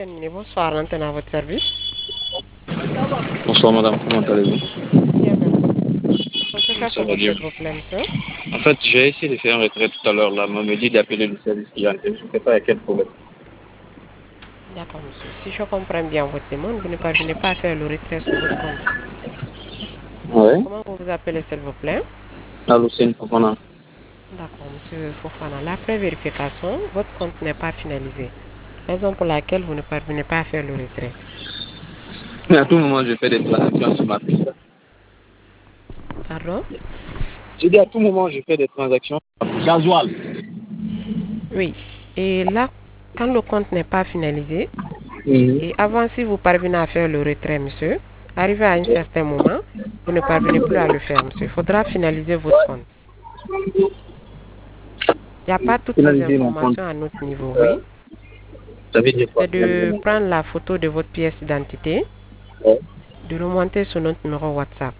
Bonsoir, l'antenne à votre service. Bonsoir madame, comment allez-vous? Bien, merci. On peut faire Ça pour va vous, bien. s'il vous plaît, monsieur. En fait, j'ai essayé de faire un retrait tout à l'heure là, on m'a dit d'appeler le service clientèle, je ne sais pas à quel problème. D'accord, monsieur. Si je comprends bien votre demande, vous ne parvenez pas à faire le retrait sur votre compte. Ouais. Comment vous vous appelez, s'il vous plaît? Allô, c'est une Fofana. D'accord, monsieur Fofana. L'après vérification, votre compte n'est pas finalisé. Raison pour laquelle vous ne parvenez pas à faire le retrait. Mais à tout moment, je fais des transactions sur ma puce. Pardon? J'ai dit à tout moment, je fais des transactions. Gasoil. Oui. Et là, quand le compte n'est pas finalisé, Mhm. et avant, si vous parvenez à faire le retrait, monsieur, arrivé à un certain moment, vous ne parvenez plus à le faire, monsieur. Il faudra finaliser votre compte. Il n'y a pas toutes ces Finaliser mon compte. informations à notre niveau, oui. Ça veut dire quoi, C'est finaliser de mon compte? prendre la photo de votre pièce d'identité, Ouais. de remonter sur notre numéro WhatsApp.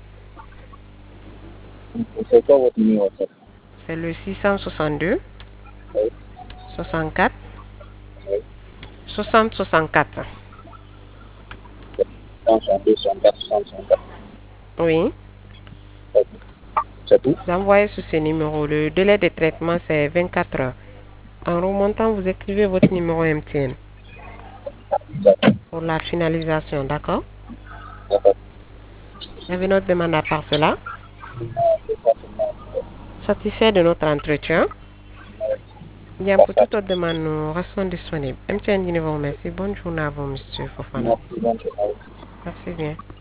C'est quoi votre numéro WhatsApp? C'est le 662 Ouais. 64 Ouais. 60 64. 162, 104, 104. Oui. Ok. C'est tout? Vous envoyez sur ce numéro. Le délai de traitement, c'est 24 heures. En remontant, vous écrivez votre numéro MTN D'accord. pour la finalisation, d'accord? D'accord. Vous avez notre demande à part cela. C'est pas seulement. Satisfait de notre entretien. Bien, pour Parfait. toute autre demande, nous restons disponibles. MTN vous remercie. Bonne journée à vous, monsieur Fofana. Merci, bonne journée. Merci bien.